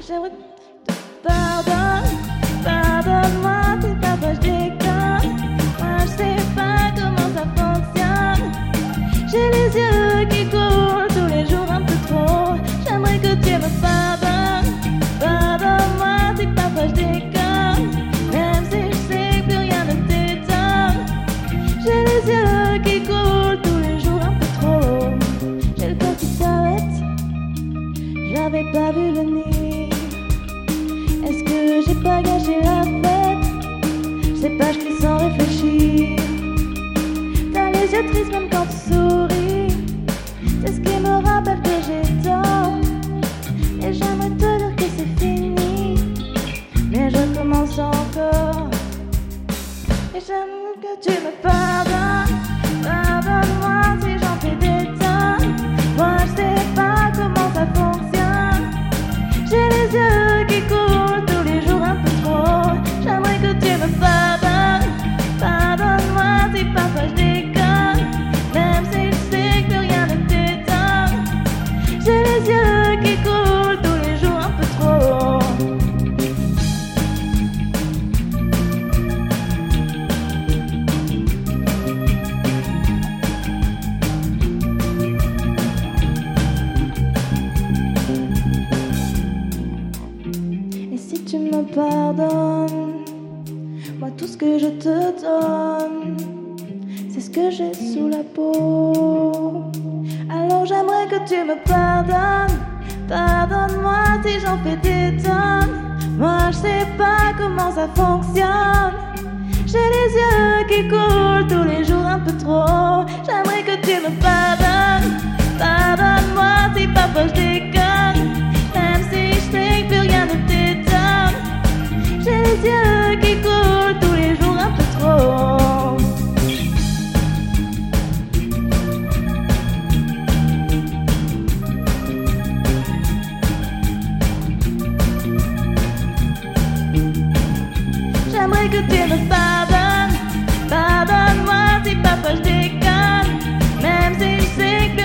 j'aimerais que tu pardonnes. Pardonne-moi si parfois je déconne. Moi je sais pas comment ça fonctionne. J'ai les yeux qui coulent tous les jours un peu trop. J'aimerais que tu me pardonnes. Pardonne-moi si parfois je déconne. Même si je sais que plus rien ne t'étonne. J'ai les yeux qui coulent tous les jours un peu trop. J'ai le corps qui s'arrête. J'avais pas vu le nid. Est-ce que j'ai pas gâché la fête? Je sais pas, je crie sans réfléchir. T'as les yeux tristes même quand tu souris. C'est ce qui me rappelle que j'ai tort. Et j'aimerais te dire que c'est fini, mais je commence encore. Et j'aime que tu me pardonnes. Pardonne-moi si j'en fais des tonnes. Moi je sais pas comment ça fonctionne. J'ai les yeux qui coulent tous les jours un peu trop. J'aimerais que tu me pardonnes. Pardonne-moi si parfois je déconne. Même si je sais que plus rien ne t'étonne. J'ai les yeux qui coulent tous les jours un peu trop. Et si tu me pardonnes, moi tout ce que je te donne, c'est ce que j'ai sous la peau. Alors j'aimerais que tu me pardonnes. Pardonne-moi si j'en fais des tonnes. Moi je sais pas comment ça fonctionne. J'ai les yeux qui coulent tous les jours un peu trop. J'aimerais que tu me pardonnes. Pardonne-moi si parfois je déconne. Même si je sais que plus rien ne t'étonne. J'ai les yeux qui coulent tous les jours un peu trop. J'aimerais que tu me pardonnes. Pardonne-moi si parfois je déconne. Même si je sais que